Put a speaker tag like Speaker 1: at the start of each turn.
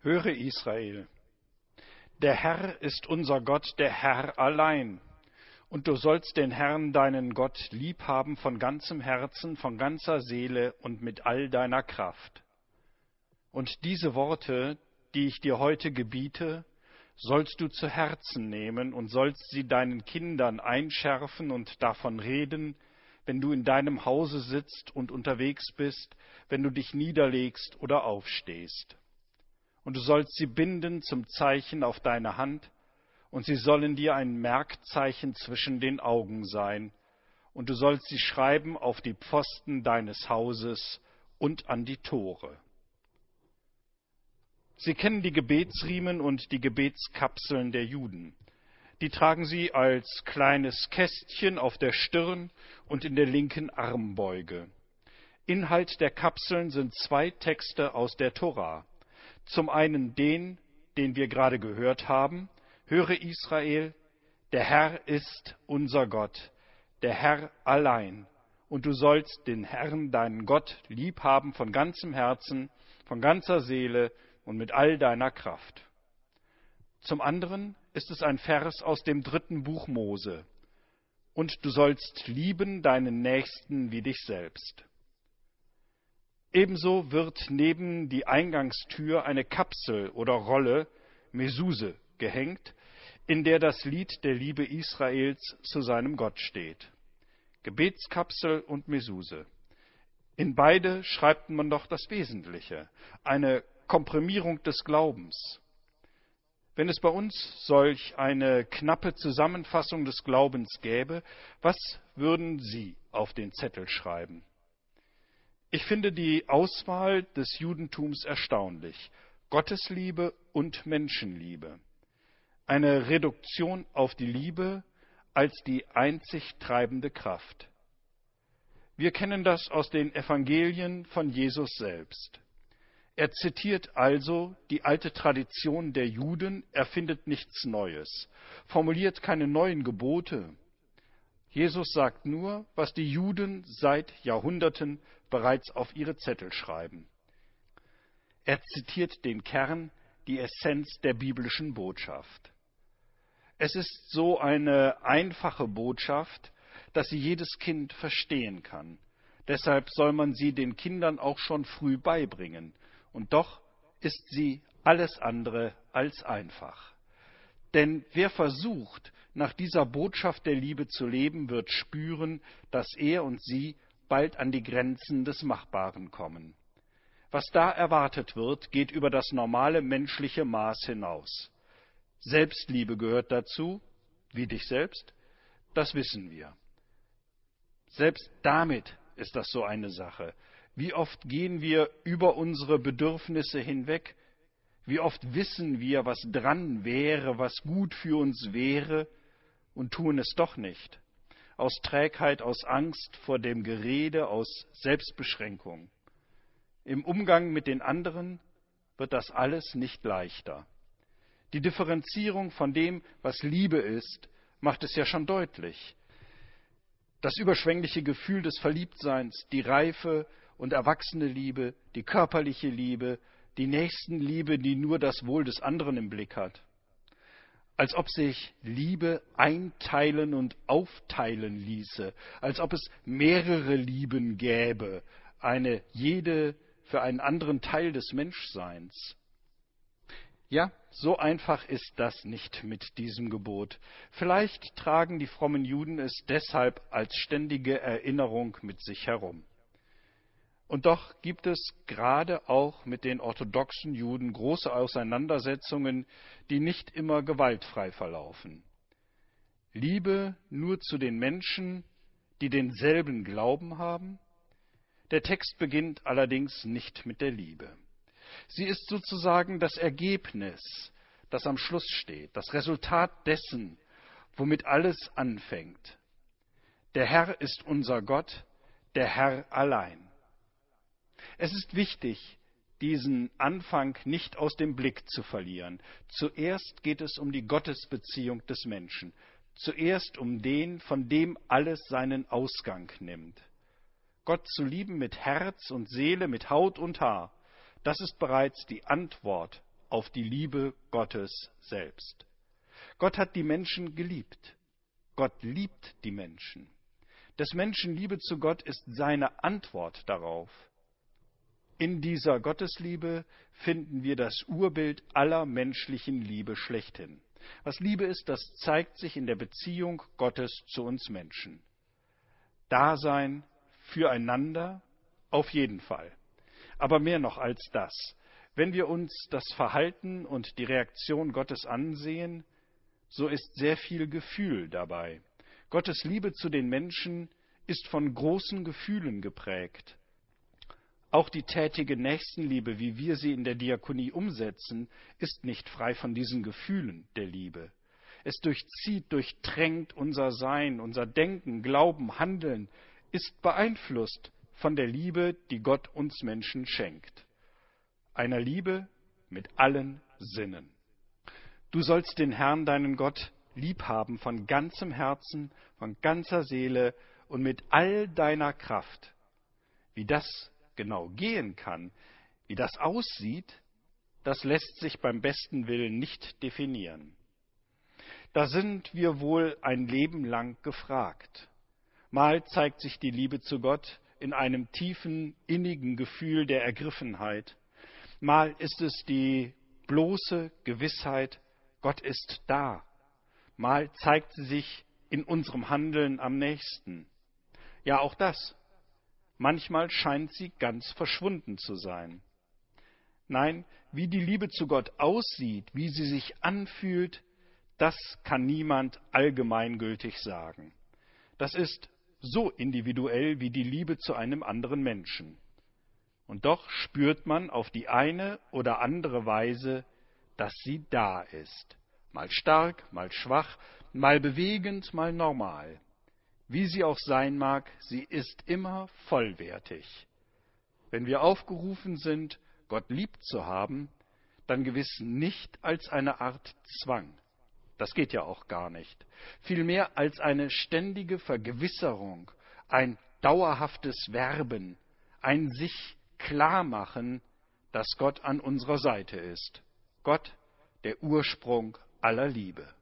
Speaker 1: Höre Israel, der Herr ist unser Gott, der Herr allein. Und du sollst den Herrn, deinen Gott, liebhaben von ganzem Herzen, von ganzer Seele und mit all deiner Kraft. Und diese Worte, die ich dir heute gebiete, sollst du zu Herzen nehmen und sollst sie deinen Kindern einschärfen und davon reden, wenn du in deinem Hause sitzt und unterwegs bist, wenn du dich niederlegst oder aufstehst. Und du sollst sie binden zum Zeichen auf deine Hand, und sie sollen dir ein Merkzeichen zwischen den Augen sein, und du sollst sie schreiben auf die Pfosten deines Hauses und an die Tore. Sie kennen die Gebetsriemen und die Gebetskapseln der Juden. Die tragen sie als kleines Kästchen auf der Stirn und in der linken Armbeuge. Inhalt der Kapseln sind 2 Texte aus der Tora. Zum einen den wir gerade gehört haben: Höre Israel, der Herr ist unser Gott, der Herr allein. Und du sollst den Herrn, deinen Gott, liebhaben von ganzem Herzen, von ganzer Seele und mit all deiner Kraft. Zum anderen ist es ein Vers aus dem 3. Buch Mose. Und du sollst lieben deinen Nächsten wie dich selbst. Ebenso wird neben die Eingangstür eine Kapsel oder Rolle, Mesuse, gehängt, in der das Lied der Liebe Israels zu seinem Gott steht. Gebetskapsel und Mesuse. In beide schreibt man doch das Wesentliche, eine Komprimierung des Glaubens. Wenn es bei uns solch eine knappe Zusammenfassung des Glaubens gäbe, was würden Sie auf den Zettel schreiben? Ich finde die Auswahl des Judentums erstaunlich. Gottesliebe und Menschenliebe. Eine Reduktion auf die Liebe als die einzig treibende Kraft. Wir kennen das aus den Evangelien von Jesus selbst. Er zitiert also die alte Tradition der Juden, erfindet nichts Neues, formuliert keine neuen Gebote. Jesus sagt nur, was die Juden seit Jahrhunderten bereits auf ihre Zettel schreiben. Er zitiert den Kern, die Essenz der biblischen Botschaft. Es ist so eine einfache Botschaft, dass sie jedes Kind verstehen kann. Deshalb soll man sie den Kindern auch schon früh beibringen. Und doch ist sie alles andere als einfach. Denn wer versucht, nach dieser Botschaft der Liebe zu leben, wird spüren, dass er und sie bald an die Grenzen des Machbaren kommen. Was da erwartet wird, geht über das normale menschliche Maß hinaus. Selbstliebe gehört dazu, wie dich selbst, das wissen wir. Selbst damit ist das so eine Sache. Wie oft gehen wir über unsere Bedürfnisse hinweg? Wie oft wissen wir, was dran wäre, was gut für uns wäre, und tun es doch nicht? Aus Trägheit, aus Angst vor dem Gerede, aus Selbstbeschränkung. Im Umgang mit den anderen wird das alles nicht leichter. Die Differenzierung von dem, was Liebe ist, macht es ja schon deutlich. Das überschwängliche Gefühl des Verliebtseins, die reife und erwachsene Liebe, die körperliche Liebe, die Nächstenliebe, die nur das Wohl des anderen im Blick hat. Als ob sich Liebe einteilen und aufteilen ließe, als ob es mehrere Lieben gäbe, eine jede für einen anderen Teil des Menschseins. Ja, so einfach ist das nicht mit diesem Gebot. Vielleicht tragen die frommen Juden es deshalb als ständige Erinnerung mit sich herum. Und doch gibt es gerade auch mit den orthodoxen Juden große Auseinandersetzungen, die nicht immer gewaltfrei verlaufen. Liebe nur zu den Menschen, die denselben Glauben haben? Der Text beginnt allerdings nicht mit der Liebe. Sie ist sozusagen das Ergebnis, das am Schluss steht, das Resultat dessen, womit alles anfängt. Der Herr ist unser Gott, der Herr allein. Es ist wichtig, diesen Anfang nicht aus dem Blick zu verlieren. Zuerst geht es um die Gottesbeziehung des Menschen. Zuerst um den, von dem alles seinen Ausgang nimmt. Gott zu lieben mit Herz und Seele, mit Haut und Haar, das ist bereits die Antwort auf die Liebe Gottes selbst. Gott hat die Menschen geliebt. Gott liebt die Menschen. Des Menschen Liebe zu Gott ist seine Antwort darauf. In dieser Gottesliebe finden wir das Urbild aller menschlichen Liebe schlechthin. Was Liebe ist, das zeigt sich in der Beziehung Gottes zu uns Menschen. Dasein füreinander auf jeden Fall. Aber mehr noch als das. Wenn wir uns das Verhalten und die Reaktion Gottes ansehen, so ist sehr viel Gefühl dabei. Gottes Liebe zu den Menschen ist von großen Gefühlen geprägt. Auch die tätige Nächstenliebe, wie wir sie in der Diakonie umsetzen, ist nicht frei von diesen Gefühlen der Liebe. Es durchzieht, durchtränkt unser Sein, unser Denken, Glauben, Handeln, ist beeinflusst von der Liebe, die Gott uns Menschen schenkt. Einer Liebe mit allen Sinnen. Du sollst den Herrn, deinen Gott, liebhaben von ganzem Herzen, von ganzer Seele und mit all deiner Kraft. Wie das genau gehen kann, wie das aussieht, das lässt sich beim besten Willen nicht definieren. Da sind wir wohl ein Leben lang gefragt. Mal zeigt sich die Liebe zu Gott in einem tiefen, innigen Gefühl der Ergriffenheit. Mal ist es die bloße Gewissheit, Gott ist da. Mal zeigt sie sich in unserem Handeln am nächsten. Ja, auch das. Manchmal scheint sie ganz verschwunden zu sein. Nein, wie die Liebe zu Gott aussieht, wie sie sich anfühlt, das kann niemand allgemeingültig sagen. Das ist so individuell wie die Liebe zu einem anderen Menschen. Und doch spürt man auf die eine oder andere Weise, dass sie da ist. Mal stark, mal schwach, mal bewegend, mal normal. Wie sie auch sein mag, sie ist immer vollwertig. Wenn wir aufgerufen sind, Gott lieb zu haben, dann gewiss nicht als eine Art Zwang. Das geht ja auch gar nicht. Vielmehr als eine ständige Vergewisserung, ein dauerhaftes Werben, ein sich klarmachen, dass Gott an unserer Seite ist. Gott, der Ursprung aller Liebe.